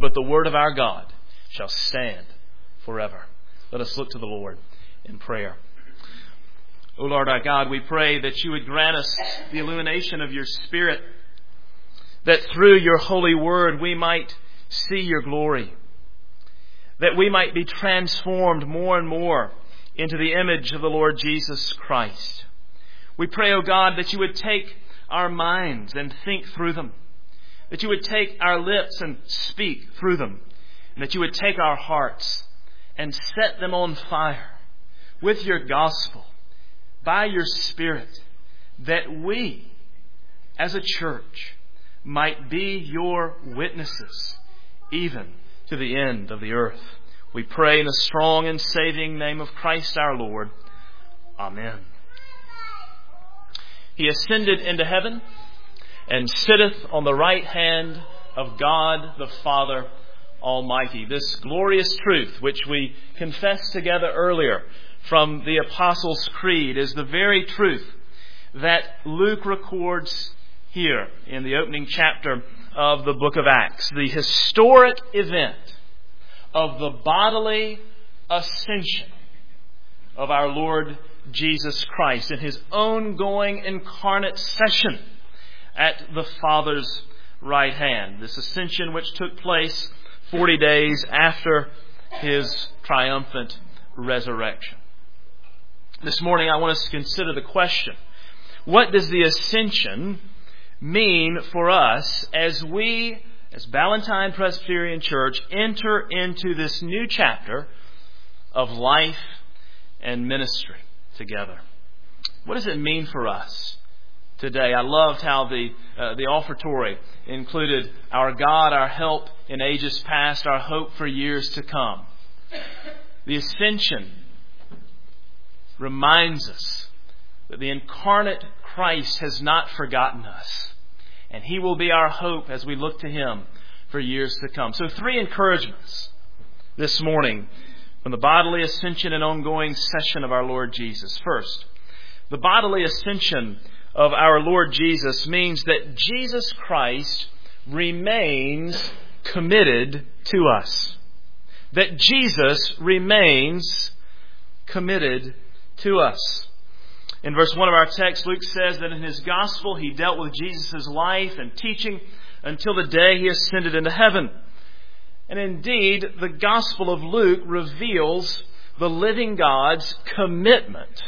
but the word of our God shall stand forever. Let us look to the Lord in prayer. O Lord our God, we pray that you would grant us the illumination of your Spirit, that through your holy word we might see your glory, that we might be transformed more and more into the image of the Lord Jesus Christ. We pray, O God, that you would take our minds and think through them, that you would take our lips and speak through them, and that you would take our hearts and set them on fire with your gospel by your Spirit, that we as a church might be your witnesses even to the end of the earth. We pray in the strong and saving name of Christ our Lord. Amen. He ascended into heaven and sitteth on the right hand of God the Father Almighty. This glorious truth, which we confessed together earlier from the Apostles' Creed, is the very truth that Luke records here in the opening chapter of the book of Acts. The historic event of the bodily ascension of our Lord Jesus Christ and his ongoing incarnate session at the Father's right hand. This ascension which took place 40 days after his triumphant resurrection. This morning I want us to consider the question, what does the ascension mean for us as we, as Ballantine Presbyterian Church, enter into this new chapter of life and ministry together? What does it mean for us today? I loved how the offertory included our God, our help in ages past, our hope for years to come. The ascension reminds us that the incarnate Christ has not forgotten us, and he will be our hope as we look to him for years to come. So 3 encouragements this morning from the bodily ascension and ongoing session of our Lord Jesus. First, the bodily ascension of our Lord Jesus means that Jesus Christ remains committed to us. That Jesus remains committed to us. In verse 1 of our text, Luke says that in his gospel he dealt with Jesus' life and teaching until the day he ascended into heaven. And indeed, the gospel of Luke reveals the living God's commitment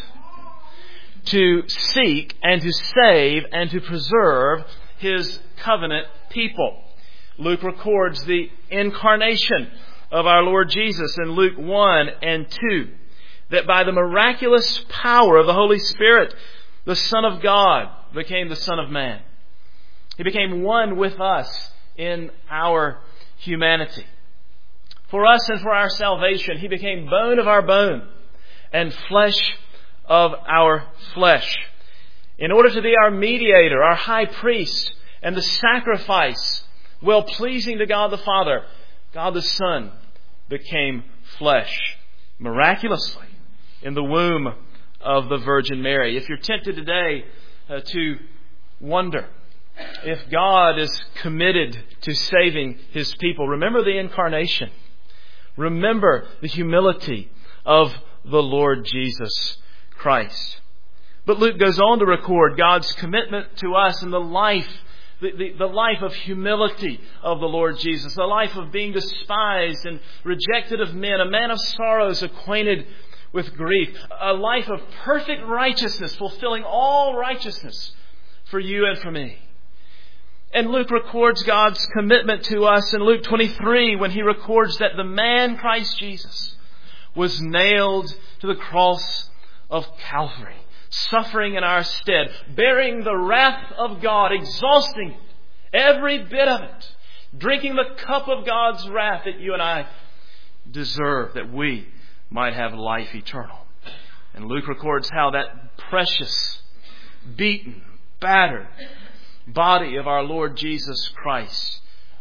to seek and to save and to preserve his covenant people. Luke records the incarnation of our Lord Jesus in Luke 1 and 2. That by the miraculous power of the Holy Spirit, the Son of God became the Son of Man. He became one with us in our humanity. For us and for our salvation, he became bone of our bone and flesh of our flesh, in order to be our mediator, our high priest, and the sacrifice well-pleasing to God the Father. God the Son became flesh miraculously in the womb of the Virgin Mary. If you're tempted today to wonder if God is committed to saving his people, remember the incarnation. Remember the humility of the Lord Jesus Christ. But Luke goes on to record God's commitment to us in the life, the life of humility of the Lord Jesus, the life of being despised and rejected of men, a man of sorrows, acquainted with grief, a life of perfect righteousness, fulfilling all righteousness for you and for me. And Luke records God's commitment to us in Luke 23 when he records that the man Christ Jesus was nailed to the cross of Calvary, suffering in our stead, bearing the wrath of God, exhausting every bit of it, drinking the cup of God's wrath that you and I deserve, that we might have life eternal. And Luke records how that precious, beaten, battered body of our Lord Jesus Christ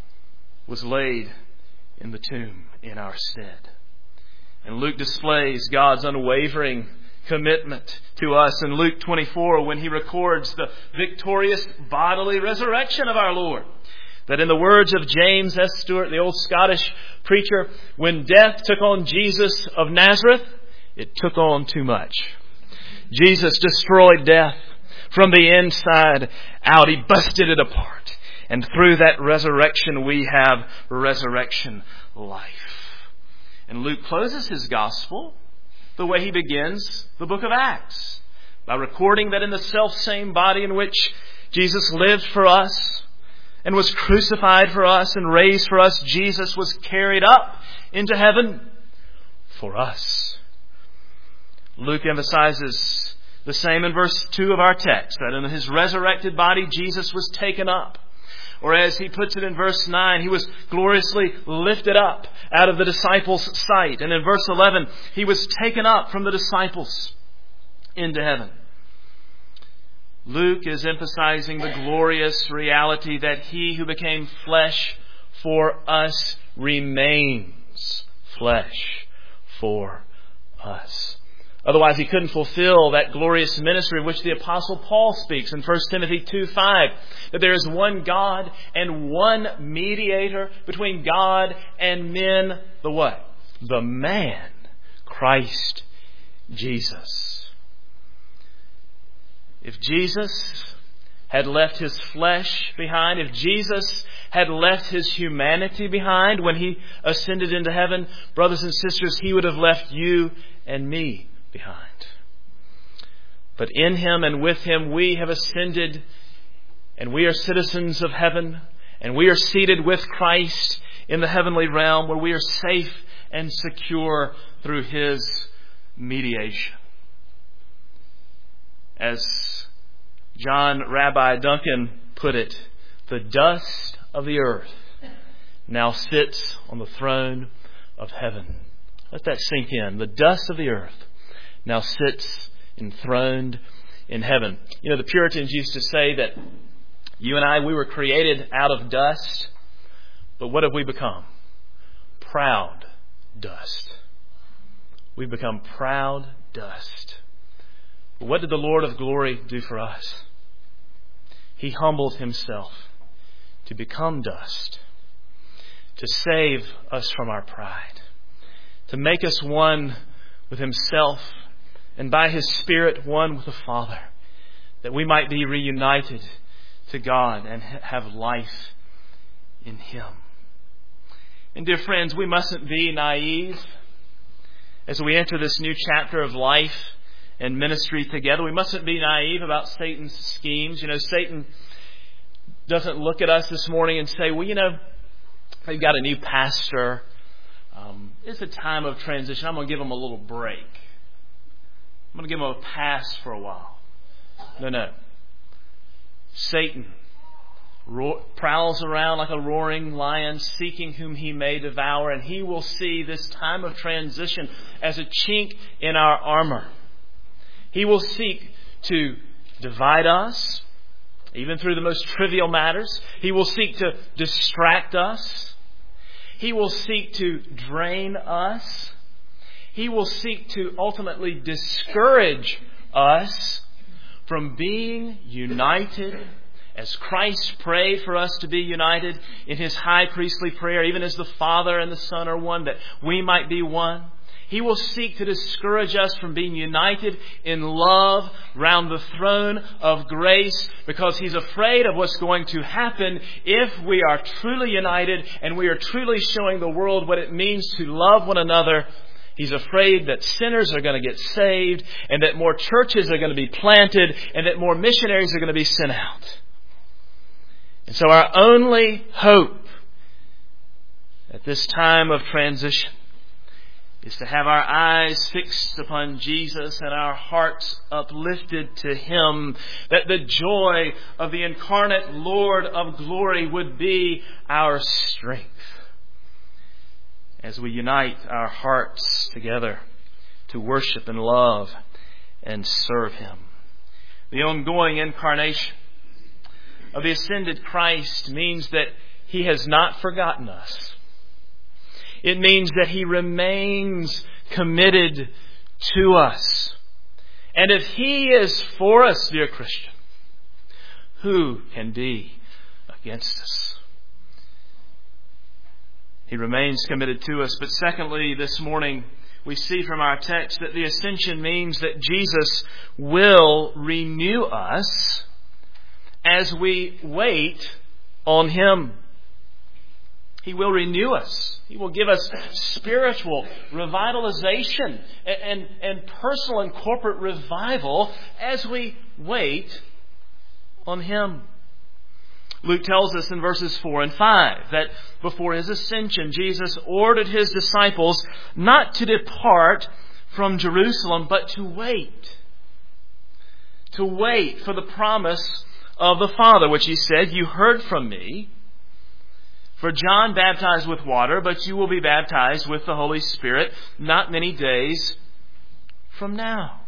was laid in the tomb in our stead. And Luke displays God's unwavering commitment to us in Luke 24 when he records the victorious bodily resurrection of our Lord. That in the words of James S. Stewart, the old Scottish preacher, when death took on Jesus of Nazareth, it took on too much. Jesus destroyed death from the inside out. He busted it apart. And through that resurrection, we have resurrection life. And Luke closes his gospel the way he begins the book of Acts, by recording that in the self-same body in which Jesus lived for us and was crucified for us and raised for us, Jesus was carried up into heaven for us. Luke emphasizes the same in verse 2 of our text, that in his resurrected body, Jesus was taken up. Or as he puts it in verse 9, he was gloriously lifted up out of the disciples' sight. And in verse 11, he was taken up from the disciples into heaven. Luke is emphasizing the glorious reality that he who became flesh for us remains flesh for us. Otherwise, he couldn't fulfill that glorious ministry of which the Apostle Paul speaks in 1 Timothy 2:5, that there is one God and one mediator between God and men, the what? The man, Christ Jesus. If Jesus had left his flesh behind, if Jesus had left his humanity behind when he ascended into heaven, brothers and sisters, he would have left you and me behind. But in him and with him we have ascended, and we are citizens of heaven, and we are seated with Christ in the heavenly realm, where we are safe and secure through his mediation. As John Rabbi Duncan put it, the dust of the earth now sits on the throne of heaven. Let that sink in. The dust of the earth now sits enthroned in heaven. You know, the Puritans used to say that you and I, we were created out of dust, but what have we become? Proud dust. We've become proud dust. But what did the Lord of glory do for us? He humbled himself to become dust, to save us from our pride, to make us one with himself, and by his Spirit one with the Father, that we might be reunited to God and have life in him. And dear friends, we mustn't be naive as we enter this new chapter of life and ministry together. We mustn't be naive about Satan's schemes. You know, Satan doesn't look at us this morning and say, well, you know, they've got a new pastor. It's a time of transition. I'm going to give them a little break. I'm going to give them a pass for a while. No. Satan prowls around like a roaring lion, seeking whom he may devour, and he will see this time of transition as a chink in our armor. He will seek to divide us, even through the most trivial matters. He will seek to distract us. He will seek to drain us. He will seek to ultimately discourage us from being united as Christ prayed for us to be united in his high priestly prayer, even as the Father and the Son are one, that we might be one. He will seek to discourage us from being united in love round the throne of grace, because he's afraid of what's going to happen if we are truly united and we are truly showing the world what it means to love one another. He's afraid that sinners are going to get saved, and that more churches are going to be planted, and that more missionaries are going to be sent out. And so our only hope at this time of transition is to have our eyes fixed upon Jesus and our hearts uplifted to him, that the joy of the incarnate Lord of glory would be our strength as we unite our hearts together to worship and love and serve him. The ongoing incarnation of the ascended Christ means that he has not forgotten us. It means that he remains committed to us. And if he is for us, dear Christian, who can be against us? He remains committed to us. But secondly, this morning, we see from our text that the ascension means that Jesus will renew us as we wait on Him. He will renew us. He will give us spiritual revitalization and personal and corporate revival as we wait on Him. Luke tells us in verses 4 and 5 that before His ascension, Jesus ordered His disciples not to depart from Jerusalem, but to wait. To wait for the promise of the Father, which He said, "You heard from me. For John baptized with water, but you will be baptized with the Holy Spirit not many days from now."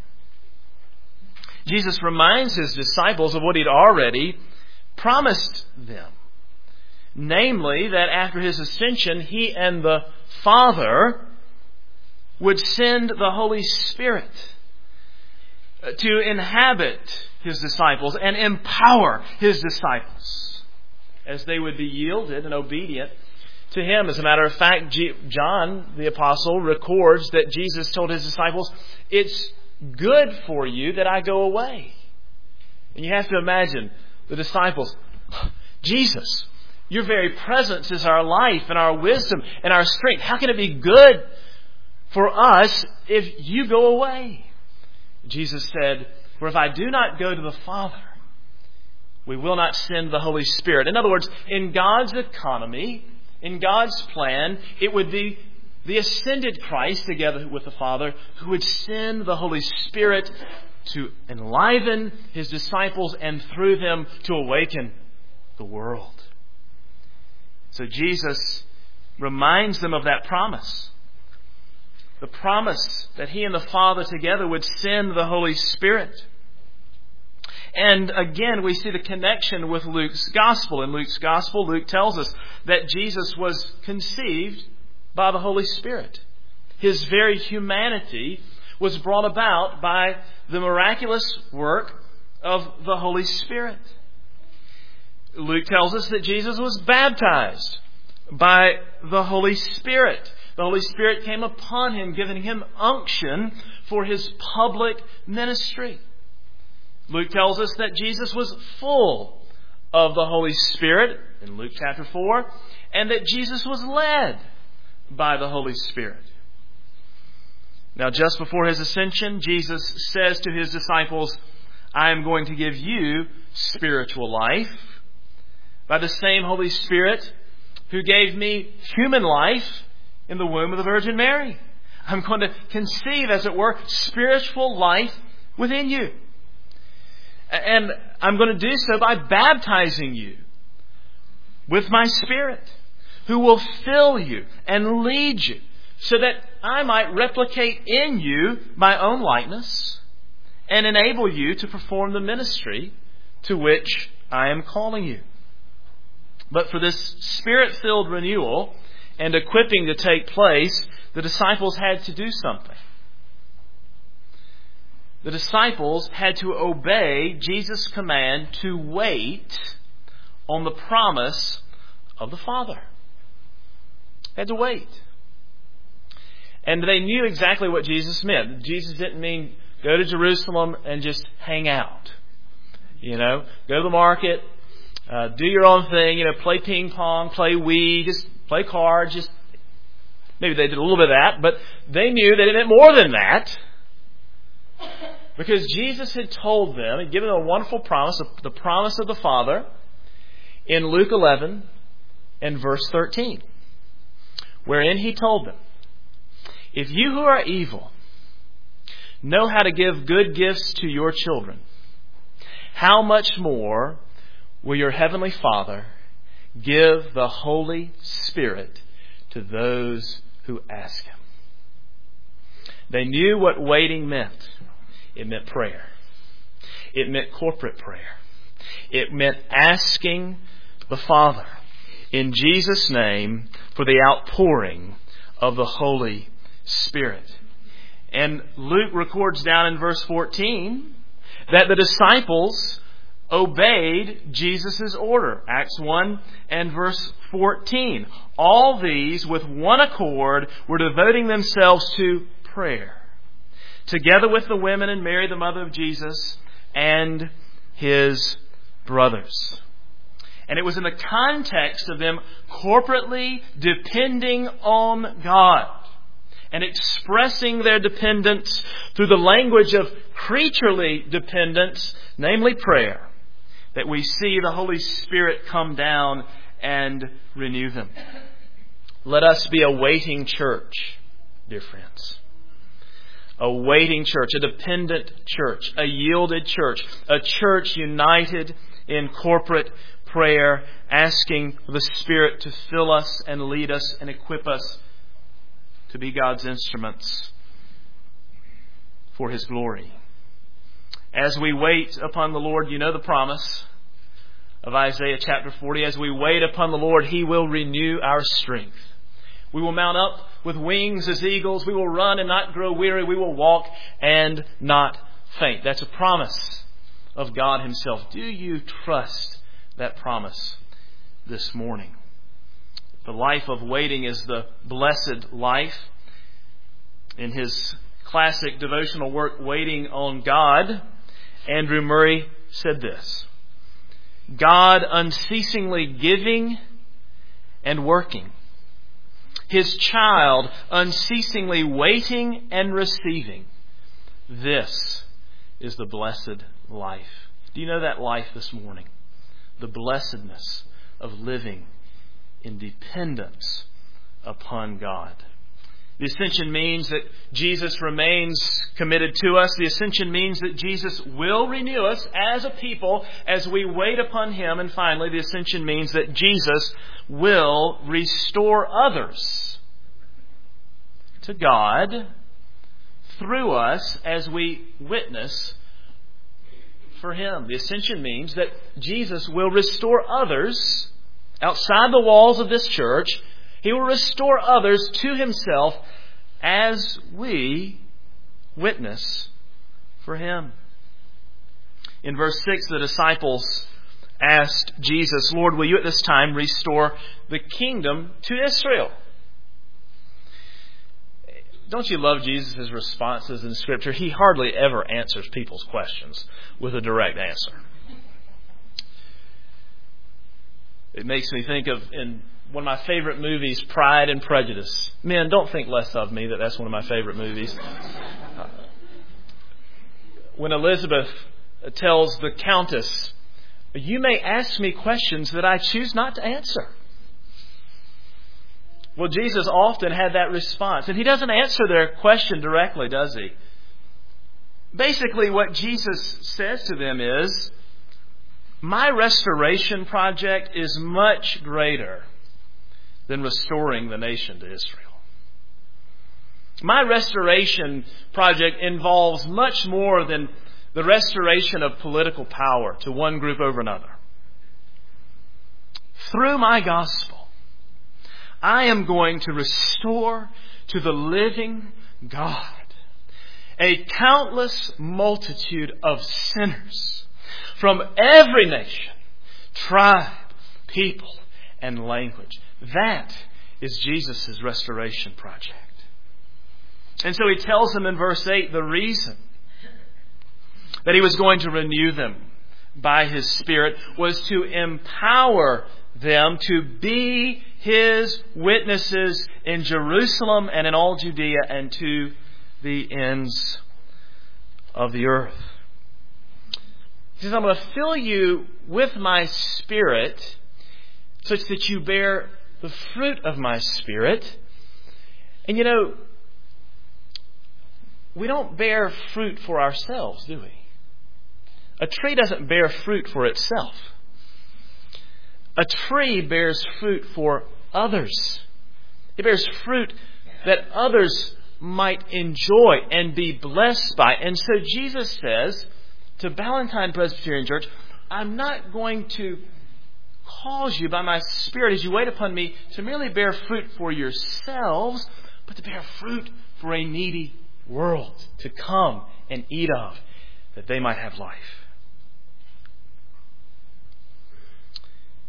Jesus reminds His disciples of what He'd already promised them. Namely, that after His ascension, He and the Father would send the Holy Spirit to inhabit His disciples and empower His disciples as they would be yielded and obedient to Him. As a matter of fact, John, the apostle, records that Jesus told His disciples, "It's good for you that I go away." And you have to imagine the disciples, "Jesus, your very presence is our life and our wisdom and our strength. How can it be good for us if you go away?" Jesus said, "For if I do not go to the Father, we will not send the Holy Spirit." In other words, in God's economy, in God's plan, it would be the ascended Christ together with the Father who would send the Holy Spirit to enliven His disciples and through them to awaken the world. So Jesus reminds them of that promise. The promise that He and the Father together would send the Holy Spirit. And again, we see the connection with Luke's Gospel. In Luke's Gospel, Luke tells us that Jesus was conceived by the Holy Spirit. His very humanity was brought about by the miraculous work of the Holy Spirit. Luke tells us that Jesus was baptized by the Holy Spirit. The Holy Spirit came upon Him, giving Him unction for His public ministry. Luke tells us that Jesus was full of the Holy Spirit in Luke chapter 4, and that Jesus was led by the Holy Spirit. Now, just before His ascension, Jesus says to His disciples, "I am going to give you spiritual life by the same Holy Spirit who gave me human life in the womb of the Virgin Mary. I'm going to conceive, as it were, spiritual life within you. And I'm going to do so by baptizing you with my Spirit, who will fill you and lead you, so that I might replicate in you my own likeness and enable you to perform the ministry to which I am calling you." But for this Spirit-filled renewal and equipping to take place, the disciples had to do something. The disciples had to obey Jesus' command to wait on the promise of the Father. They had to wait. And they knew exactly what Jesus meant. Jesus didn't mean go to Jerusalem and just hang out. Go to the market, do your own thing, play ping pong, play Wii, just play cards, maybe they did a little bit of that, but they knew that it meant more than that. Because Jesus had told them, had given them a wonderful promise, the promise of the Father, in Luke 11 and verse 13, wherein He told them, "If you who are evil know how to give good gifts to your children, how much more will your Heavenly Father give the Holy Spirit to those who ask Him?" They knew what waiting meant. It meant prayer. It meant corporate prayer. It meant asking the Father in Jesus' name for the outpouring of the Holy Spirit. And Luke records down in verse 14 that the disciples obeyed Jesus' order. Acts 1 and verse 14. All these, with one accord, were devoting themselves to prayer, together with the women and Mary, the mother of Jesus, and his brothers. And it was in the context of them corporately depending on God and expressing their dependence through the language of creaturely dependence, namely prayer, that we see the Holy Spirit come down and renew them. Let us be a waiting church, dear friends. A waiting church, a dependent church, a yielded church, a church united in corporate prayer, asking the Spirit to fill us and lead us and equip us to be God's instruments for His glory. As we wait upon the Lord, you know the promise of Isaiah chapter 40. As we wait upon the Lord, He will renew our strength. We will mount up with wings as eagles. We will run and not grow weary. We will walk and not faint. That's a promise of God Himself. Do you trust that promise this morning? The life of waiting is the blessed life. In his classic devotional work, Waiting on God, Andrew Murray said this: God unceasingly giving and working, His child unceasingly waiting and receiving. This is the blessed life. Do you know that life this morning? The blessedness of living in dependence upon God. The ascension means that Jesus remains committed to us. The ascension means that Jesus will renew us as a people as we wait upon Him. And finally, the ascension means that Jesus will restore others to God through us as we witness for Him. The ascension means that Jesus will restore others outside the walls of this church. He will restore others to Himself as we witness for Him. In verse 6, the disciples asked Jesus, Lord, will you at this time restore the kingdom to Israel? Don't you love Jesus' responses in Scripture? He hardly ever answers people's questions with a direct answer. It makes me think of, in one of my favorite movies, Pride and Prejudice. Men, don't think less of me that that's one of my favorite movies. When Elizabeth tells the Countess, you may ask me questions that I choose not to answer. Well, Jesus often had that response. And He doesn't answer their question directly, does He? Basically, what Jesus says to them is, my restoration project is much greater than restoring the nation to Israel. My restoration project involves much more than the restoration of political power to one group over another. Through my gospel, I am going to restore to the living God a countless multitude of sinners from every nation, tribe, people, and language. That is Jesus' restoration project. And so He tells them in verse 8 the reason that He was going to renew them by His Spirit was to empower them to be His witnesses in Jerusalem and in all Judea and to the ends of the earth. He says, I'm going to fill you with my Spirit such that you bear the fruit of my Spirit. And you know, we don't bear fruit for ourselves, do we? A tree doesn't bear fruit for itself. A tree bears fruit for others. It bears fruit that others might enjoy and be blessed by. And so Jesus says to Ballantine Presbyterian Church, I'm not going to cause you by my Spirit as you wait upon me to merely bear fruit for yourselves, but to bear fruit for a needy world to come and eat of, that they might have life.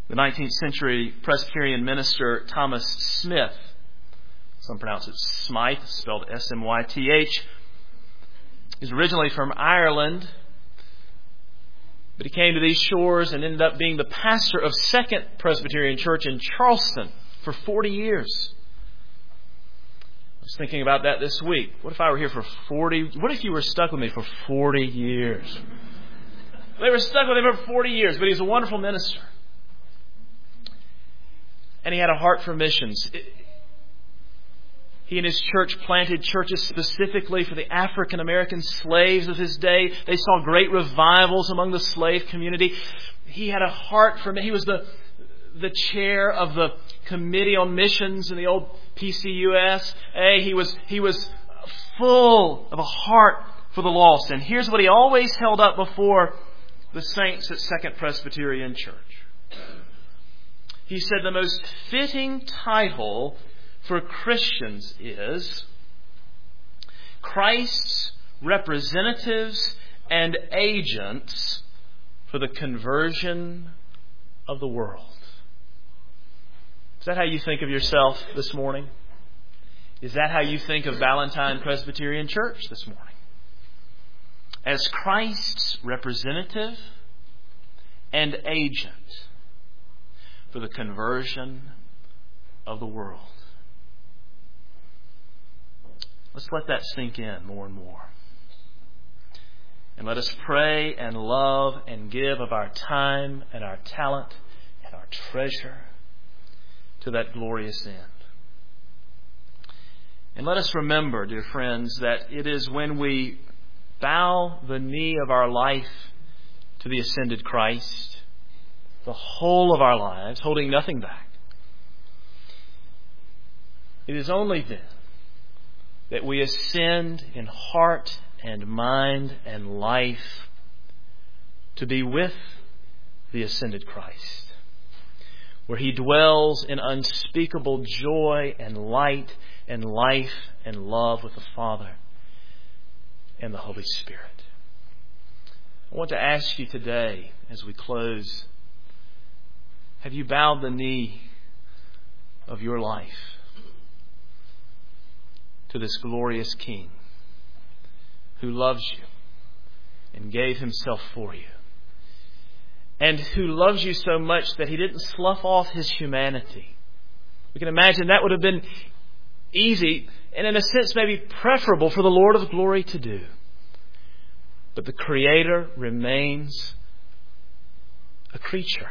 The 19th century Presbyterian minister Thomas Smith, some pronounce it Smythe, spelled S-M-Y-T-H, is originally from Ireland, but he came to these shores and ended up being the pastor of Second Presbyterian Church in Charleston for 40 years. I was thinking about that this week. What if I were here for 40? What if you were stuck with me for 40 years? They were stuck with him for 40 years, but he's a wonderful minister. And he had a heart for missions. He and his church planted churches specifically for the African American slaves of his day. They saw great revivals among the slave community. He had a heart for He was the chair of the Committee on Missions in the old PCUS. He was full of a heart for the lost. And here's what he always held up before the saints at Second Presbyterian Church. He said the most fitting title for Christians is Christ's representatives and agents for the conversion of the world. Is that how you think of yourself this morning? Is that how you think of Valentine Presbyterian Church this morning? As Christ's representative and agent for the conversion of the world. Let's let that sink in more and more. And let us pray and love and give of our time and our talent and our treasure to that glorious end. And let us remember, dear friends, that it is when we bow the knee of our life to the ascended Christ, the whole of our lives, holding nothing back, it is only then that we ascend in heart and mind and life to be with the ascended Christ, where He dwells in unspeakable joy and light and life and love with the Father and the Holy Spirit. I want to ask you today, as we close, have you bowed the knee of your life to this glorious King who loves you and gave Himself for you, and who loves you so much that He didn't slough off His humanity? We can imagine that would have been easy and in a sense maybe preferable for the Lord of glory to do. But the Creator remains a creature.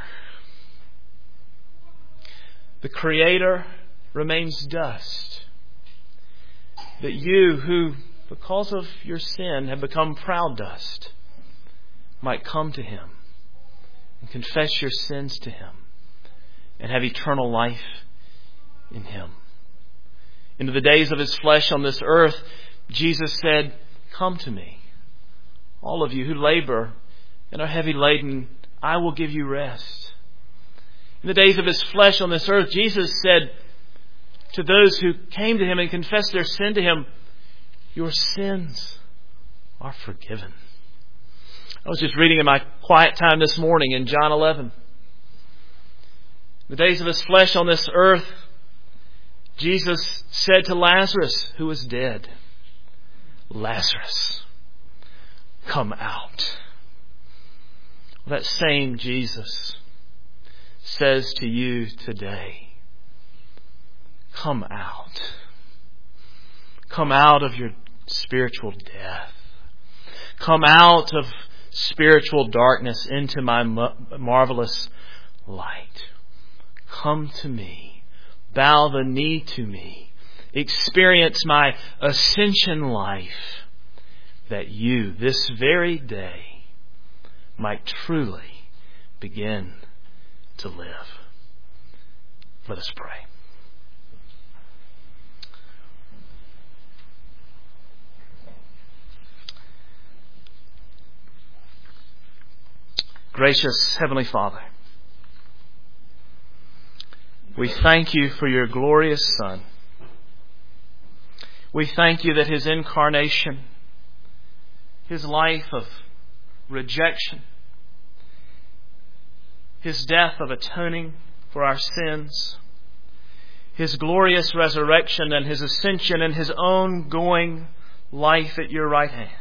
The Creator remains dust. That you, who because of your sin have become proud dust, might come to Him and confess your sins to Him and have eternal life in Him. Into the days of His flesh on this earth, Jesus said, "Come to me, all of you who labor and are heavy laden, I will give you rest." In the days of His flesh on this earth, Jesus said to those who came to Him and confessed their sin to Him, "Your sins are forgiven." I was just reading in my quiet time this morning in John 11. In the days of His flesh on this earth, Jesus said to Lazarus, who was dead, "Lazarus, come out." Well, that same Jesus says to you today, come out. Come out of your spiritual death. Come out of spiritual darkness into my marvelous light. Come to me. Bow the knee to me. Experience my ascension life, that you, this very day, might truly begin to live. Let us pray. Gracious Heavenly Father, we thank You for Your glorious Son. We thank You that His incarnation, His life of rejection, His death of atoning for our sins, His glorious resurrection and His ascension and His ongoing life at your right hand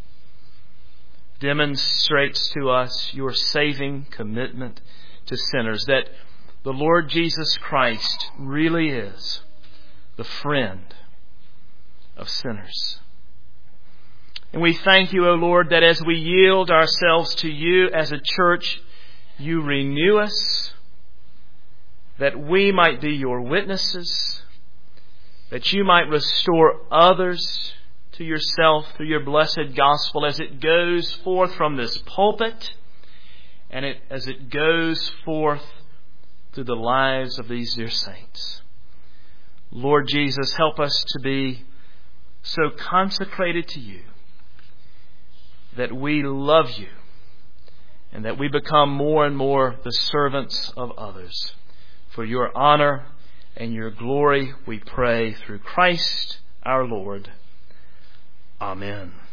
demonstrates to us your saving commitment to sinners, that the Lord Jesus Christ really is the friend of sinners. And we thank you, O Lord, that as we yield ourselves to you as a church, you renew us, that we might be your witnesses, that you might restore others to yourself through your blessed gospel as it goes forth from this pulpit and as it goes forth through the lives of these dear saints. Lord Jesus, help us to be so consecrated to you that we love you and that we become more and more the servants of others. For your honor and your glory, we pray through Christ our Lord. Amen.